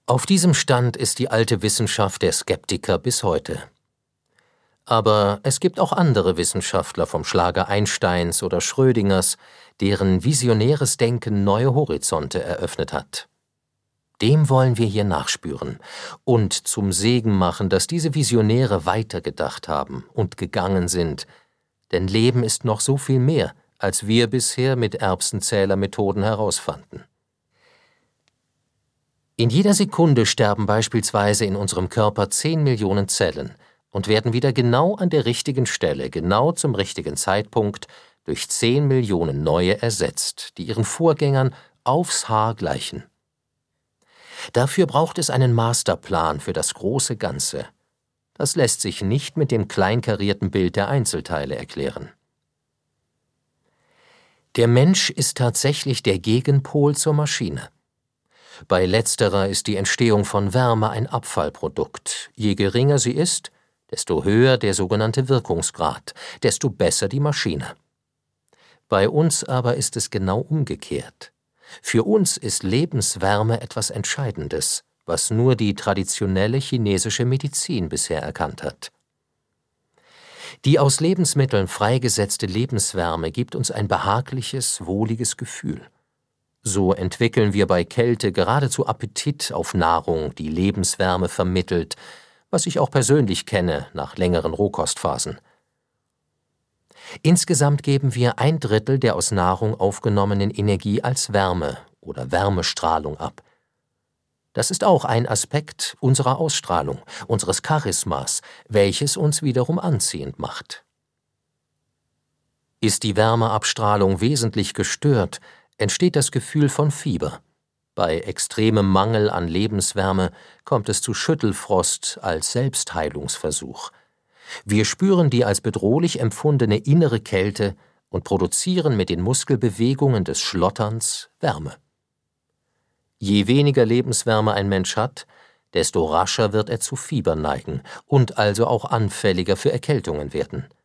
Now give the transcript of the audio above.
Auf diesem Stand ist die alte Wissenschaft der Skeptiker bis heute. Aber es gibt auch andere Wissenschaftler vom Schlage Einsteins oder Schrödingers, deren visionäres Denken neue Horizonte eröffnet hat. Dem wollen wir hier nachspüren und zum Segen machen, dass diese Visionäre weitergedacht haben und gegangen sind, denn Leben ist noch so viel mehr, als wir bisher mit Erbsenzählermethoden herausfanden. In jeder Sekunde sterben beispielsweise in unserem Körper 10 Millionen Zellen und werden wieder genau an der richtigen Stelle, genau zum richtigen Zeitpunkt durch 10 Millionen neue ersetzt, die ihren Vorgängern aufs Haar gleichen. Dafür braucht es einen Masterplan für das große Ganze. Das lässt sich nicht mit dem kleinkarierten Bild der Einzelteile erklären. Der Mensch ist tatsächlich der Gegenpol zur Maschine. Bei letzterer ist die Entstehung von Wärme ein Abfallprodukt. Je geringer sie ist, desto höher der sogenannte Wirkungsgrad, desto besser die Maschine. Bei uns aber ist es genau umgekehrt. Für uns ist Lebenswärme etwas Entscheidendes, was nur die traditionelle chinesische Medizin bisher erkannt hat. Die aus Lebensmitteln freigesetzte Lebenswärme gibt uns ein behagliches, wohliges Gefühl. So entwickeln wir bei Kälte geradezu Appetit auf Nahrung, die Lebenswärme vermittelt, was ich auch persönlich kenne nach längeren Rohkostphasen. Insgesamt geben wir 1/3 der aus Nahrung aufgenommenen Energie als Wärme oder Wärmestrahlung ab. Das ist auch ein Aspekt unserer Ausstrahlung, unseres Charismas, welches uns wiederum anziehend macht. Ist die Wärmeabstrahlung wesentlich gestört, entsteht das Gefühl von Fieber. Bei extremem Mangel an Lebenswärme kommt es zu Schüttelfrost als Selbstheilungsversuch. Wir spüren die als bedrohlich empfundene innere Kälte und produzieren mit den Muskelbewegungen des Schlotterns Wärme. Je weniger Lebenswärme ein Mensch hat, desto rascher wird er zu Fieber neigen und also auch anfälliger für Erkältungen werden.